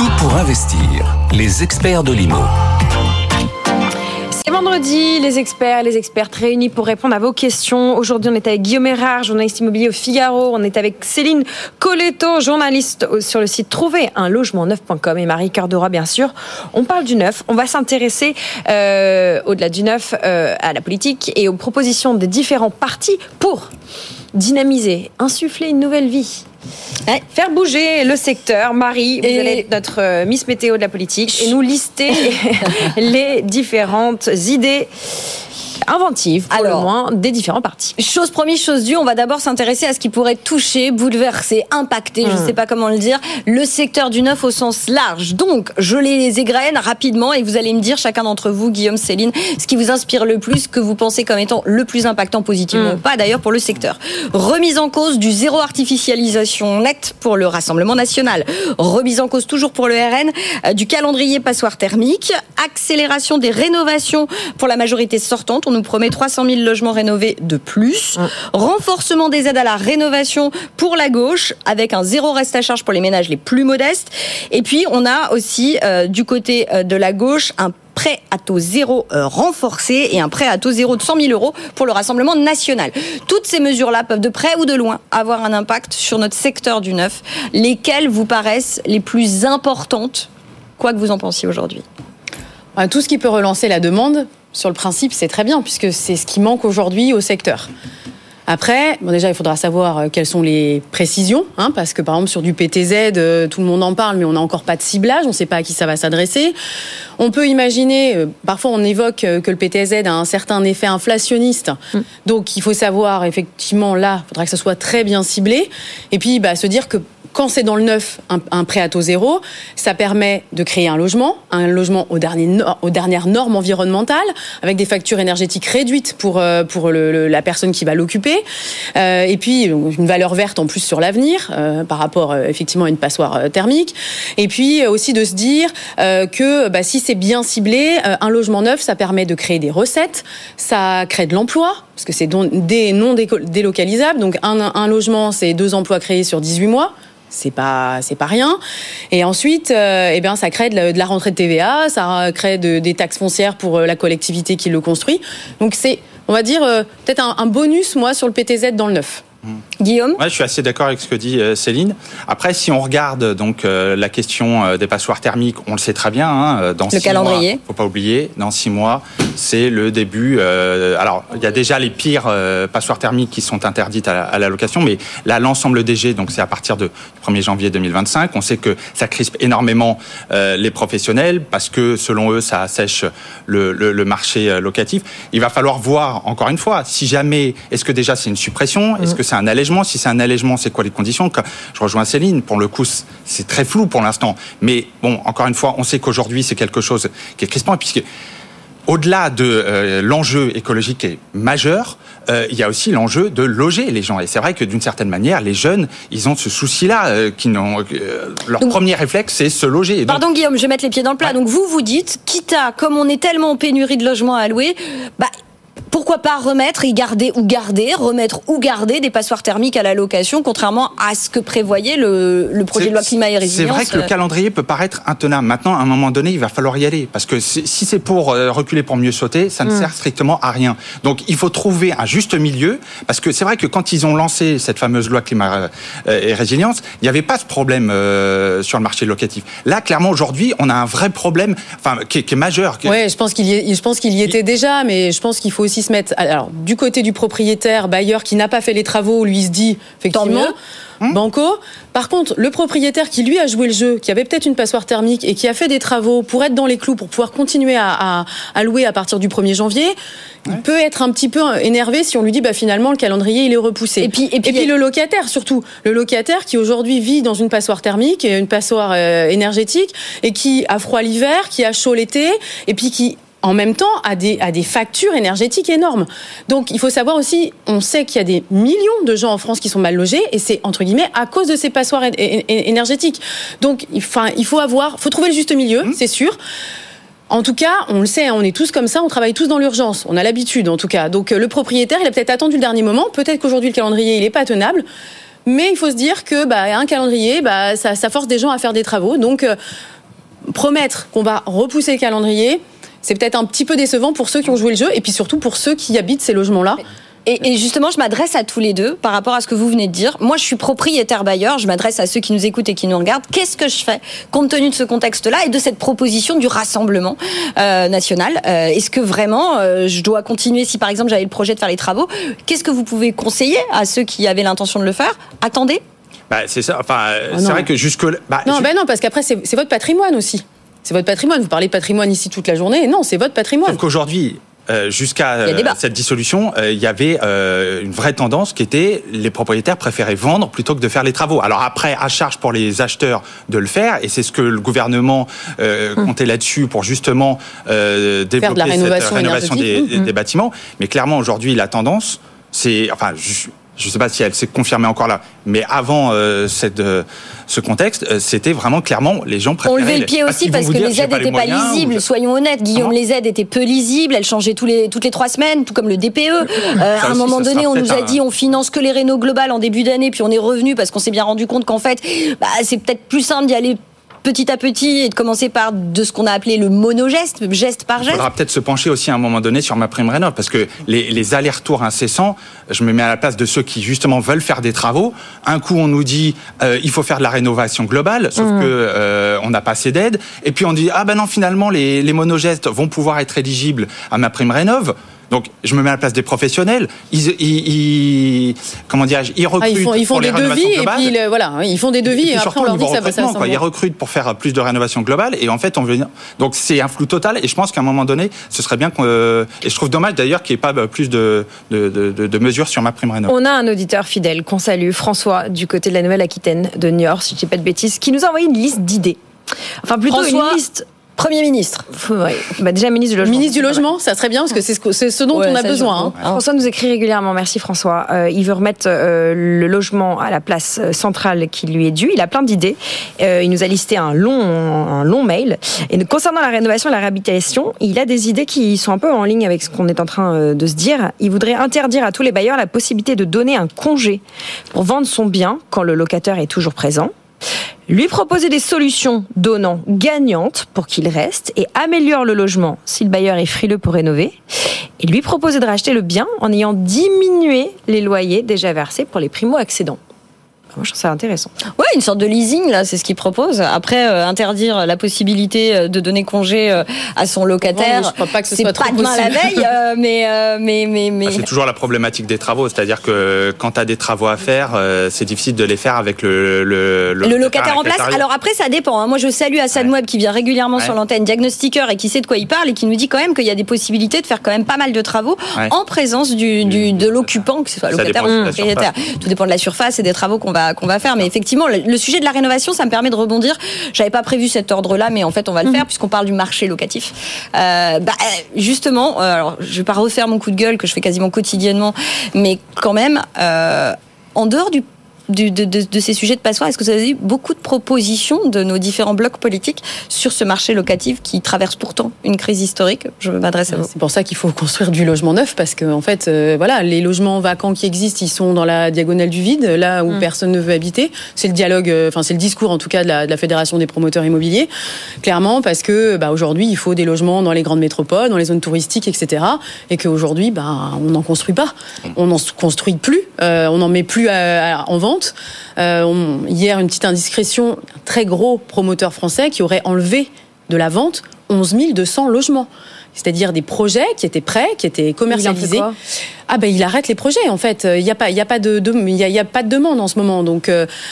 Tout pour investir. Les experts de l'IMO. C'est vendredi, les expertes réunis pour répondre à vos questions. Aujourd'hui, on est avec Guillaume Erard, journaliste immobilier au Figaro. On est avec Céline Colletto, journaliste sur le site trouverunlogementneuf.com et Marie Cœur de Roi, bien sûr. On parle du neuf. On va s'intéresser, au-delà du neuf, à la politique et aux propositions des différents partis pour dynamiser, insuffler une nouvelle vie. Faire bouger le secteur. Marie, vous allez être notre Miss Météo de la politique et nous lister les différentes idées inventives, pour le moins, des différents partis. Chose promise, chose due, on va d'abord s'intéresser à ce qui pourrait toucher, bouleverser, impacter, je ne sais pas comment le dire, le secteur du neuf au sens large. Donc, je les égrène rapidement et vous allez me dire, chacun d'entre vous, Guillaume, Céline, ce qui vous inspire le plus, que vous pensez comme étant le plus impactant positivement, pas d'ailleurs pour le secteur. Remise en cause du zéro artificialisation nette pour le Rassemblement national. Remise en cause toujours pour le RN, du calendrier passoire thermique. Accélération des rénovations pour la majorité sortante. On nous promet 300 000 logements rénovés de plus. Renforcement des aides à la rénovation pour la gauche, avec un zéro reste à charge pour les ménages les plus modestes. Et puis, on a aussi, du côté de la gauche, un prêt à taux zéro renforcé et un prêt à taux zéro de 100 000 euros pour le Rassemblement national. Toutes ces mesures-là peuvent de près ou de loin avoir un impact sur notre secteur du neuf. Lesquelles vous paraissent les plus importantes, quoi que vous en pensiez aujourd'hui? Tout ce qui peut relancer la demande, sur le principe, c'est très bien, puisque c'est ce qui manque aujourd'hui au secteur. Après, déjà, il faudra savoir quelles sont les précisions, parce que par exemple, sur du PTZ, tout le monde en parle, mais on n'a encore pas de ciblage, on ne sait pas à qui ça va s'adresser. On peut imaginer, parfois on évoque que le PTZ a un certain effet inflationniste, donc il faut savoir, effectivement, là, il faudra que ça soit très bien ciblé, et puis se dire que quand c'est dans le neuf, un prêt à taux zéro, ça permet de créer un logement aux dernières normes environnementales, avec des factures énergétiques réduites pour la personne qui va l'occuper, et puis une valeur verte en plus sur l'avenir, par rapport effectivement à une passoire thermique, et puis aussi de se dire que si c'est bien ciblé, un logement neuf, ça permet de créer des recettes, ça crée de l'emploi, parce que c'est non délocalisable, donc un logement, c'est 2 emplois créés sur 18 mois. C'est pas rien. Et ensuite, ça crée de la rentrée de TVA, ça crée des taxes foncières pour la collectivité qui le construit. Donc c'est, on va dire, peut-être un bonus, moi, sur le PTZ dans le neuf. Guillaume ? Ouais, je suis assez d'accord avec ce que dit Céline. Après, si on regarde donc la question des passoires thermiques, on le sait très bien. Dans le calendrier. Faut pas oublier, dans 6 mois, c'est le début. Alors, il y a déjà les pires passoires thermiques qui sont interdites à la location, mais là, l'ensemble des G, donc c'est à partir du 1er janvier 2025. On sait que ça crispe énormément les professionnels parce que, selon eux, ça assèche le marché locatif. Il va falloir voir, encore une fois, si jamais, est-ce que déjà c'est une suppression ? Est-ce que c'est un allègement? Si c'est un allègement, c'est quoi les conditions? Je rejoins Céline, pour le coup, c'est très flou pour l'instant. Mais bon, encore une fois, on sait qu'aujourd'hui, c'est quelque chose qui est crispant. Et puisque, au-delà de l'enjeu écologique qui est majeur, il y a aussi l'enjeu de loger les gens. Et c'est vrai que d'une certaine manière, les jeunes, ils ont ce souci-là. Leur premier réflexe, c'est se loger. Pardon Guillaume, je vais mettre les pieds dans le plat. Ouais. Donc vous dites, quitte à, comme on est tellement en pénurie de logements à louer, pourquoi pas remettre ou garder des passoires thermiques à la location, contrairement à ce que prévoyait le projet de loi climat et résilience. C'est vrai que le calendrier peut paraître intenable. Maintenant, à un moment donné, il va falloir y aller. Parce que si c'est pour reculer pour mieux sauter, ça ne sert strictement à rien. Donc, il faut trouver un juste milieu. Parce que c'est vrai que quand ils ont lancé cette fameuse loi climat et résilience, il n'y avait pas ce problème sur le marché locatif. Là, clairement, aujourd'hui, on a un vrai problème qui est majeur. Oui, je pense qu'il y était déjà, mais je pense qu'il faut aussi se mettre du côté du propriétaire bailleur qui n'a pas fait les travaux, lui il se dit effectivement banco. Par contre, le propriétaire qui lui a joué le jeu, qui avait peut-être une passoire thermique et qui a fait des travaux pour être dans les clous, pour pouvoir continuer à louer à partir du 1er janvier, il peut être un petit peu énervé si on lui dit finalement le calendrier il est repoussé. Et puis le locataire surtout, le locataire qui aujourd'hui vit dans une passoire thermique, une passoire énergétique et qui a froid l'hiver, qui a chaud l'été et puis qui en même temps, à des factures énergétiques énormes. Donc, il faut savoir aussi, on sait qu'il y a des millions de gens en France qui sont mal logés, et c'est, entre guillemets, à cause de ces passoires énergétiques. Donc, il faut trouver le juste milieu, c'est sûr. En tout cas, on le sait, on est tous comme ça, on travaille tous dans l'urgence. On a l'habitude, en tout cas. Donc, le propriétaire, il a peut-être attendu le dernier moment. Peut-être qu'aujourd'hui, le calendrier, il n'est pas tenable. Mais il faut se dire que un calendrier, ça force des gens à faire des travaux. Donc, promettre qu'on va repousser le calendrier, c'est peut-être un petit peu décevant pour ceux qui ont joué le jeu et puis surtout pour ceux qui habitent ces logements-là. Et justement, je m'adresse à tous les deux par rapport à ce que vous venez de dire. Moi, je suis propriétaire bailleur. Je m'adresse à ceux qui nous écoutent et qui nous regardent. Qu'est-ce que je fais compte tenu de ce contexte-là et de cette proposition du Rassemblement national? Est-ce que vraiment je dois continuer, si par exemple j'avais le projet de faire les travaux? Qu'est-ce que vous pouvez conseiller à ceux qui avaient l'intention de le faire? Attendez. C'est ça. Enfin, c'est vrai que jusque non, parce qu'après c'est votre patrimoine aussi. C'est votre patrimoine. Vous parlez de patrimoine ici toute la journée. Non, c'est votre patrimoine. Sauf qu'aujourd'hui, jusqu'à cette dissolution, il y avait une vraie tendance qui était les propriétaires préféraient vendre plutôt que de faire les travaux. Alors après, à charge pour les acheteurs de le faire, et c'est ce que le gouvernement comptait là-dessus pour justement développer la rénovation cette rénovation des bâtiments. Mais clairement, aujourd'hui, la tendance, c'est... Enfin, je ne sais pas si elle s'est confirmée encore là, mais avant ce contexte, c'était vraiment clairement les gens préféraient... On levait le pied aussi parce que les aides n'étaient pas lisibles, soyons honnêtes. Guillaume, les aides n'étaient peu lisibles, elles changeaient toutes les 3 semaines, tout comme le DPE. À un moment donné, on nous a dit on finance que les rénos globales en début d'année, puis on est revenu parce qu'on s'est bien rendu compte qu'en fait, c'est peut-être plus simple d'y aller petit à petit et de commencer par de ce qu'on a appelé le monogeste, geste par geste. Il faudra peut-être se pencher aussi à un moment donné sur MaPrimeRénov', parce que les allers-retours incessants, je me mets à la place de ceux qui justement veulent faire des travaux. Un coup on nous dit il faut faire de la rénovation globale, sauf que on n'a pas assez d'aide. Et puis on dit non, finalement les monogestes vont pouvoir être éligibles à MaPrimeRénov'. Donc, je me mets à la place des professionnels. Ils recrutent ils font pour les des devis globales. Et puis ils font des devis et après on leur dit que ça va ça. Ils recrutent pour faire plus de rénovation globale et en fait on veut. Donc c'est un flou total et je pense qu'à un moment donné, ce serait bien et je trouve dommage d'ailleurs qu'il n'y ait pas plus de mesures sur MaPrimeRénov'. On a un auditeur fidèle qu'on salue, François, du côté de la Nouvelle-Aquitaine de Niort, si je ne dis pas de bêtises, qui nous a envoyé une liste d'idées. Enfin plutôt François, une liste. Premier ministre. Ouais. Déjà ministre du logement. Ministre du logement, ça serait bien parce que c'est ce dont on a besoin. François nous écrit régulièrement. Merci François. Il veut remettre le logement à la place centrale qui lui est due. Il a plein d'idées. Il nous a listé un long mail. Et concernant la rénovation et la réhabilitation, il a des idées qui sont un peu en ligne avec ce qu'on est en train de se dire. Il voudrait interdire à tous les bailleurs la possibilité de donner un congé pour vendre son bien quand le locataire est toujours présent. Lui proposer des solutions donnant gagnantes pour qu'il reste et améliore le logement si le bailleur est frileux pour rénover. Et lui proposer de racheter le bien en ayant diminué les loyers déjà versés pour les primo-accédants. Moi, je trouve ça intéressant. Ouais, une sorte de leasing, là, c'est ce qu'il propose. Après, interdire la possibilité de donner congé à son locataire, non, je crois pas que ce c'est soit pas trop demain la possible. veille, mais... C'est toujours la problématique des travaux, c'est-à-dire que quand tu as des travaux à faire, c'est difficile de les faire avec le locataire en place. Alors après, ça dépend. Hein. Moi, je salue Hassan Web qui vient régulièrement sur l'antenne, diagnostiqueur et qui sait de quoi il parle et qui nous dit quand même qu'il y a des possibilités de faire quand même pas mal de travaux en présence de l'occupant, que ce soit locataire ou propriétaire. Tout dépend de la surface et des travaux qu'on va faire. Mais effectivement, le sujet de la rénovation, ça me permet de rebondir. J'avais pas prévu cet ordre-là, mais en fait, on va le faire puisqu'on parle du marché locatif. Justement, alors je vais pas refaire mon coup de gueule que je fais quasiment quotidiennement, mais quand même, en dehors de ces sujets de passoire, est-ce que vous avez eu beaucoup de propositions de nos différents blocs politiques sur ce marché locatif qui traverse pourtant une crise historique? Je m'adresse à vous. C'est pour ça qu'il faut construire du logement neuf parce que en fait, les logements vacants qui existent, ils sont dans la diagonale du vide, là où personne ne veut habiter. C'est le dialogue, c'est le discours en tout cas de la Fédération des promoteurs immobiliers, clairement, parce que aujourd'hui, il faut des logements dans les grandes métropoles, dans les zones touristiques, etc. Et qu'aujourd'hui, on n'en construit pas, on n'en construit plus, on n'en met plus en vente. Hier, une petite indiscrétion, un très gros promoteur français qui aurait enlevé de la vente 11 200 logements. C'est-à-dire des projets qui étaient prêts, qui étaient commercialisés. Il arrête les projets en fait. Il y a pas de demande en ce moment. Donc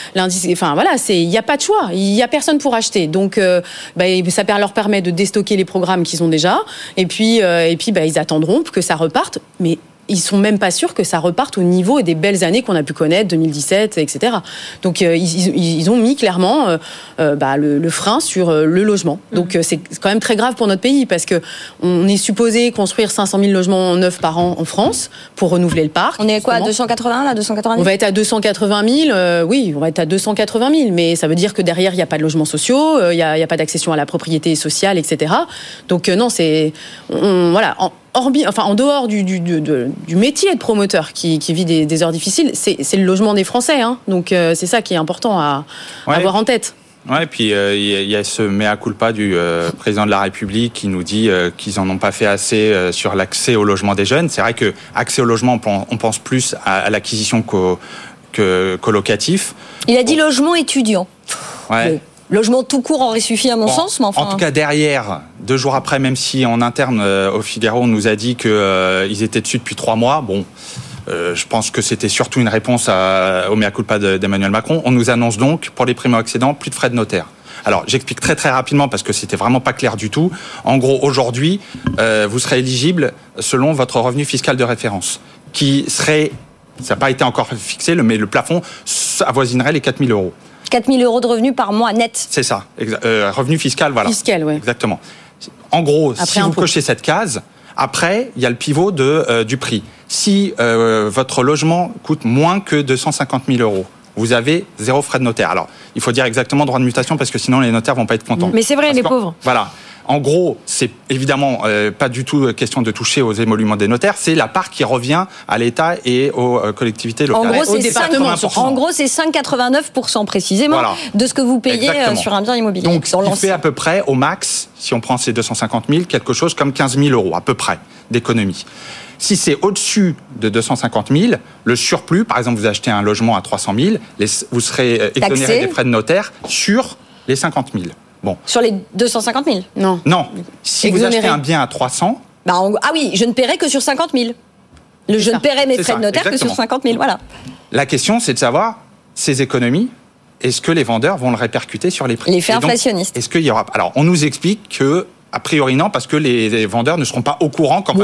il y a pas de choix. Il y a personne pour acheter. Donc ça leur permet de déstocker les programmes qu'ils ont déjà. Et puis ils attendront que ça reparte. Mais ils sont même pas sûrs que ça reparte au niveau des belles années qu'on a pu connaître, 2017, etc. Donc ils ont mis clairement le frein sur le logement. Donc c'est quand même très grave pour notre pays parce que on est supposé construire 500 000 logements neufs par an en France pour renouveler le parc. On est quoi, à 280 là, 280 000? On va être à 280 000. Oui, on va être à 280 000, mais ça veut dire que derrière il y a pas de logements sociaux, il y a pas d'accession à la propriété sociale, etc. Donc non, en dehors du métier de promoteur qui vit des heures difficiles, c'est le logement des Français. Hein. Donc c'est ça qui est important à avoir en tête. Ouais, et puis il y a ce mea culpa du président de la République qui nous dit qu'ils en ont pas fait assez sur l'accès au logement des jeunes. C'est vrai que accès au logement, on pense plus à l'acquisition qu'au locatif. Il a dit logement étudiant. Ouais. Logement tout court aurait suffi à mon sens, mais enfin... En tout cas, derrière, 2 jours après, même si en interne, au Figaro, on nous a dit qu'ils étaient dessus depuis 3 mois, bon... je pense que c'était surtout une réponse au mea culpa d'Emmanuel Macron. On nous annonce donc, pour les primo-accédants, plus de frais de notaire. Alors, j'explique très très rapidement parce que c'était vraiment pas clair du tout. En gros, aujourd'hui, vous serez éligible selon votre revenu fiscal de référence, qui serait, ça n'a pas été encore fixé, mais le plafond avoisinerait les 4 000 euros. 4 000 euros de revenus par mois net. C'est ça, revenu fiscal, voilà. Fiscal, oui. Exactement. En gros, après si vous cochez cette case, après, il y a le pivot du prix. Si votre logement coûte moins que 250 000 euros, vous avez 0 frais de notaire. Alors, il faut dire exactement droit de mutation parce que sinon les notaires vont pas être contents. Mais c'est vrai, les pauvres. Voilà. En gros, c'est évidemment pas du tout question de toucher aux émoluments des notaires. C'est la part qui revient à l'État et aux collectivités locales. En gros, c'est 5,89% précisément de ce que vous payez sur un bien immobilier. Donc, ce qui fait à peu près, au max, si on prend ces 250 000, quelque chose comme 15 000 euros, à peu près, d'économie. Si c'est au-dessus de 250 000, le surplus, par exemple, vous achetez un logement à 300 000, vous serez exonéré des frais de notaire sur les 50 000. Bon. Sur les 250 000 ? Non. Si vous achetez un bien à 300... ah oui, je ne paierai que sur 50 000. Je ne paierai mes frais de notaire que sur 50 000, voilà. La question, c'est de savoir, ces économies, est-ce que les vendeurs vont le répercuter sur les prix ? L'effet inflationniste. Est-ce qu'il y aura... Alors, on nous explique que... A priori, non, parce que les vendeurs ne seront pas au courant qu'en face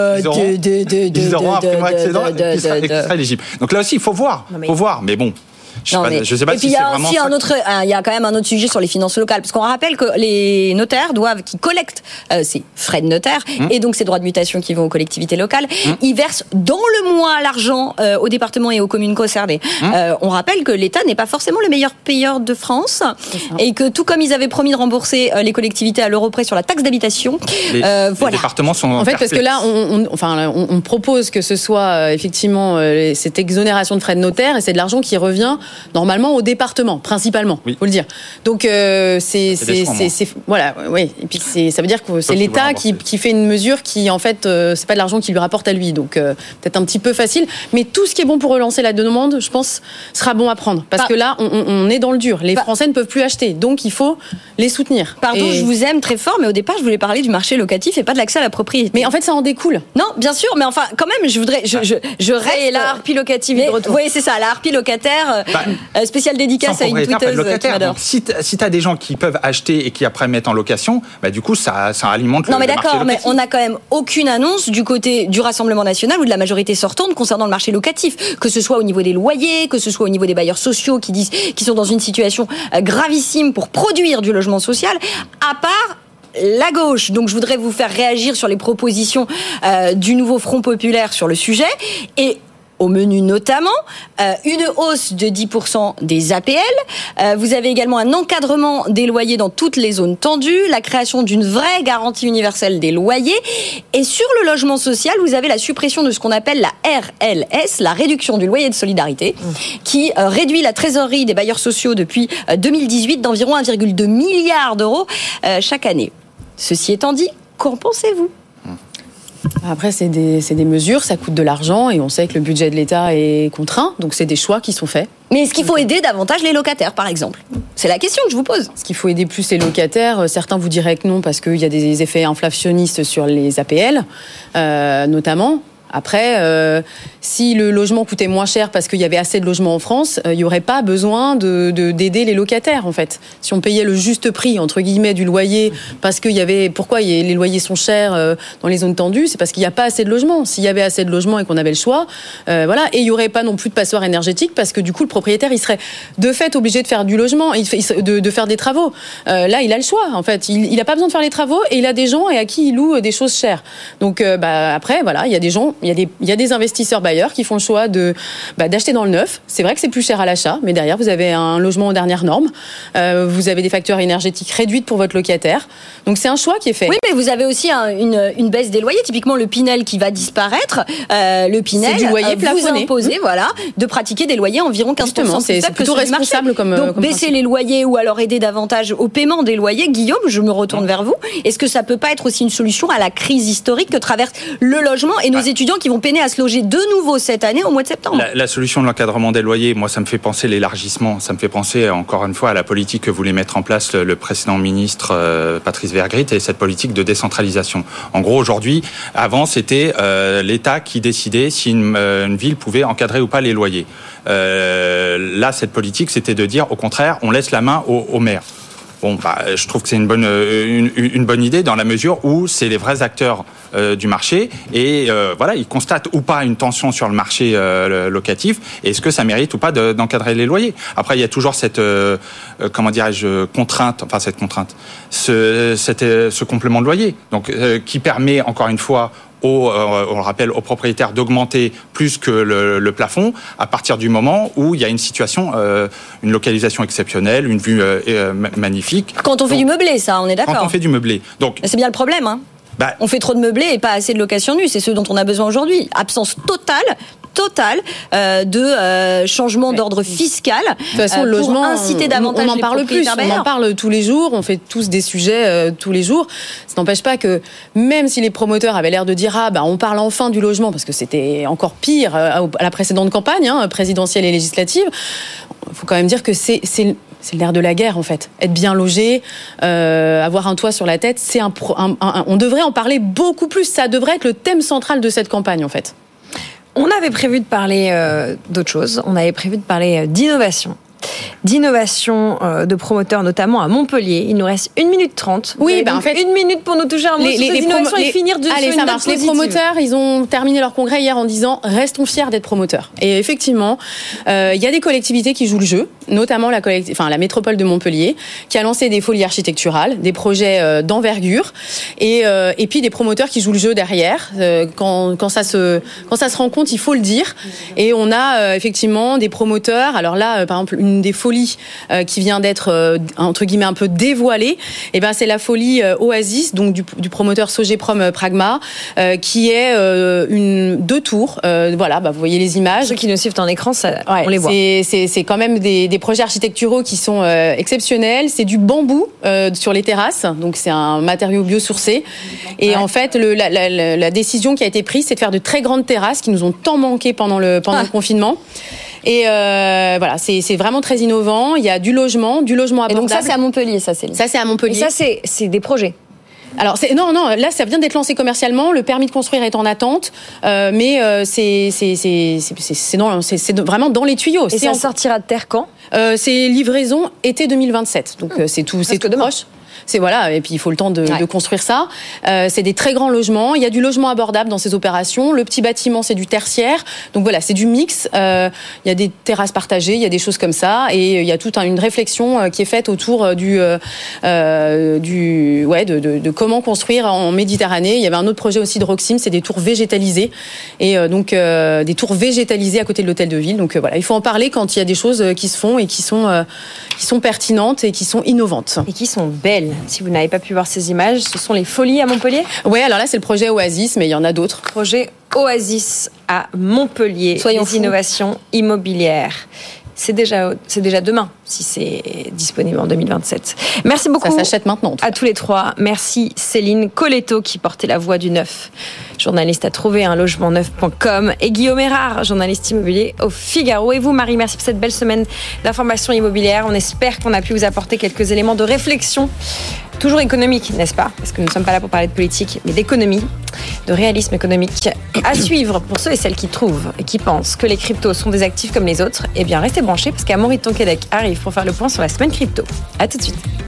d'eux, ils auront un primo-accédant qui sera éligible. Donc là aussi, il faut voir. Mais bon... Je sais pas si c'est vraiment ça. Il y a quand même un autre sujet sur les finances locales, parce qu'on rappelle que les notaires qui collectent ces frais de notaire et donc ces droits de mutation qui vont aux collectivités locales, ils versent dans le mois l'argent aux départements et aux communes concernées. On rappelle que l'État n'est pas forcément le meilleur payeur de France et que tout comme ils avaient promis de rembourser les collectivités à l'euro près sur la taxe d'habitation, les départements sont en fait parce que là on propose que ce soit effectivement cette exonération de frais de notaire et c'est de l'argent qui revient normalement au département, principalement, faut le dire. Donc c'est voilà, oui. Et puis ça veut dire que c'est l'État qui fait une mesure qui en fait c'est pas de l'argent qui lui rapporte à lui, donc peut-être un petit peu facile. Mais tout ce qui est bon pour relancer la demande, je pense, sera bon à prendre parce que là on est dans le dur. Les Français ne peuvent plus acheter, donc il faut les soutenir. Pardon, je vous aime très fort, mais au départ je voulais parler du marché locatif et pas de l'accès à la propriété. Mais en fait ça en découle. Non, bien sûr, mais enfin quand même je voudrais je reste et la harpie locative de retour. Oui, c'est ça, la harpie locataire. Spéciale dédicace à une tweeteuse qui m'adore. Si tu as des gens qui peuvent acheter et qui après mettent en location, du coup ça alimente le marché locatif. Non mais d'accord, mais on n'a quand même aucune annonce du côté du Rassemblement national ou de la majorité sortante concernant le marché locatif, que ce soit au niveau des loyers, que ce soit au niveau des bailleurs sociaux qui disent qu'ils sont dans une situation gravissime pour produire du logement social, à part la gauche. Donc je voudrais vous faire réagir sur les propositions du nouveau Front populaire sur le sujet et au menu notamment, une hausse de 10% des APL. Vous avez également un encadrement des loyers dans toutes les zones tendues, la création d'une vraie garantie universelle des loyers. Et sur le logement social, vous avez la suppression de ce qu'on appelle la RLS, la réduction du loyer de solidarité, qui réduit la trésorerie des bailleurs sociaux depuis 2018 d'environ 1,2 milliard d'euros chaque année. Ceci étant dit, qu'en pensez-vous ? Après, c'est des mesures, ça coûte de l'argent et on sait que le budget de l'État est contraint, donc c'est des choix qui sont faits. Mais est-ce qu'il faut aider davantage les locataires, par exemple ? C'est la question que je vous pose. Est-ce qu'il faut aider plus les locataires ? Certains vous diraient que non, parce qu'il y a des effets inflationnistes sur les APL, notamment. Après, si le logement coûtait moins cher parce qu'il y avait assez de logements en France, il n'y aurait pas besoin d'aider les locataires, en fait. Si on payait le juste prix, entre guillemets, du loyer, parce qu'il y avait... Pourquoi les loyers sont chers dans les zones tendues ? C'est parce qu'il n'y a pas assez de logements. S'il y avait assez de logements et qu'on avait le choix, voilà. Et il n'y aurait pas non plus de passoire énergétique parce que du coup, le propriétaire, il serait de fait obligé de faire du logement, de faire des travaux. Là, il a le choix, en fait. Il n'a pas besoin de faire les travaux et il a des gens à qui il loue des choses chères. Donc, après, voilà, il y a des gens Il y a des investisseurs bailleurs qui font le choix d'acheter dans le neuf. C'est vrai que c'est plus cher à l'achat, mais derrière, vous avez un logement aux dernières normes. Vous avez des facteurs énergétiques réduites pour votre locataire. Donc, c'est un choix qui est fait. Oui, mais vous avez aussi une baisse des loyers. Typiquement, le Pinel qui va disparaître. Le Pinel c'est du loyer plafonné. Vous imposez, de pratiquer des loyers environ 15% Justement, c'est plutôt responsable comme Donc, baisser principe. les loyers ou alors aider davantage au paiement des loyers. Guillaume, je me retourne vers vous. Est-ce que ça peut pas être aussi une solution à la crise historique que traverse le logement et nos étudiants qui vont peiner à se loger de nouveau cette année au mois de septembre? La solution de l'encadrement des loyers, moi, ça me fait penser l'élargissement. Ça me fait penser, encore une fois, à la politique que voulait mettre en place le précédent ministre Patrice Vergrit et cette politique de décentralisation. En gros, aujourd'hui, avant, c'était l'État qui décidait si une ville pouvait encadrer ou pas les loyers. Là, cette politique, c'était de dire, au contraire, on laisse la main au maire. Bon, je trouve que c'est une bonne idée dans la mesure où c'est les vrais acteurs du marché et ils constatent ou pas une tension sur le marché locatif et est-ce que ça mérite ou pas d'encadrer les loyers. Après, il y a toujours cette ce complément de loyer, donc qui permet encore une fois on le rappelle, aux propriétaires d'augmenter plus que le plafond à partir du moment où il y a une situation, une localisation exceptionnelle, une vue magnifique. Quand on fait du meublé, ça, on est d'accord. Quand on fait du meublé. Donc, c'est bien le problème, hein. On fait trop de meublé et pas assez de location nue. C'est ce dont on a besoin aujourd'hui. Absence totale de changement d'ordre fiscal. De toute façon, le logement, inciter davantage on en parle plus. On en parle tous les jours. On fait tous des sujets tous les jours. Ça n'empêche pas que, même si les promoteurs avaient l'air de dire on parle enfin du logement, parce que c'était encore pire à la précédente campagne, présidentielle et législative, il faut quand même dire que c'est le nerf de la guerre, en fait. Être bien logé, avoir un toit sur la tête, on devrait en parler beaucoup plus. Ça devrait être le thème central de cette campagne, en fait. On avait prévu de parler d'autre chose. On avait prévu de parler d'innovation. De promoteurs, notamment à Montpellier. Il nous reste 1 minute 30. Oui, en fait, 1 minute pour nous toucher un mot sur ces innovations et finir sur une note positive. Les promoteurs, ils ont terminé leur congrès hier en disant « Restons fiers d'être promoteurs ». Et effectivement, il y a des collectivités qui jouent le jeu, notamment la métropole de Montpellier, qui a lancé des folies architecturales, des projets d'envergure, et puis des promoteurs qui jouent le jeu derrière. Quand ça se rend compte, il faut le dire. Et on a effectivement des promoteurs. Alors là, par exemple, une des folies qui vient d'être entre guillemets un peu dévoilée, c'est la folie Oasis, donc du promoteur Sogeprom Pragma, qui est 2 tours. Vous voyez les images. Ceux qui nous suivent en écran, on les voit. C'est quand même des projets architecturaux qui sont exceptionnels. C'est du bambou sur les terrasses, donc c'est un matériau biosourcé. Et en fait, la décision qui a été prise, c'est de faire de très grandes terrasses qui nous ont tant manqué pendant le confinement. Et c'est vraiment très innovant. Il y a du logement abordable. Et donc ça, c'est à Montpellier, ça, c'est. Ça, c'est à Montpellier. Et ça, c'est des projets. Alors non, là ça vient d'être lancé commercialement. Le permis de construire est en attente, mais c'est vraiment dans les tuyaux. Et ça sortira de terre quand ? C'est livraison été 2027. Donc c'est tout proche. Et puis il faut le temps de construire ça. C'est des très grands logements. Il y a du logement abordable dans ces opérations. Le petit bâtiment, c'est du tertiaire. Donc c'est du mix. Il y a des terrasses partagées, il y a des choses comme ça, et il y a toute une réflexion qui est faite autour de comment construire en Méditerranée. Il y avait un autre projet aussi de Roxim, c'est des tours végétalisées, et des tours végétalisées à côté de l'hôtel de ville. Donc il faut en parler quand il y a des choses qui se font et qui sont pertinentes et qui sont innovantes et qui sont belles. Si vous n'avez pas pu voir ces images, ce sont les folies à Montpellier ? Oui, alors là, c'est le projet Oasis, mais il y en a d'autres. Projet Oasis à Montpellier. Soyons des innovations immobilières. C'est déjà demain, si c'est disponible en 2027. Merci beaucoup. Ça s'achète maintenant. À tous les trois. Merci Céline Coletto qui portait la voix du neuf, journaliste à trouverunlogementneuf.com, et Guillaume Erard, journaliste immobilier au Figaro. Et vous, Marie, merci pour cette belle semaine d'information immobilière. On espère qu'on a pu vous apporter quelques éléments de réflexion, toujours économique, n'est-ce pas ? Parce que nous ne sommes pas là pour parler de politique, mais d'économie, de réalisme économique. À suivre pour ceux et celles qui trouvent et qui pensent que les cryptos sont des actifs comme les autres. Eh bien, restez branchés parce qu'Amaury Tonquédec arrive pour faire le point sur la semaine crypto. À tout de suite.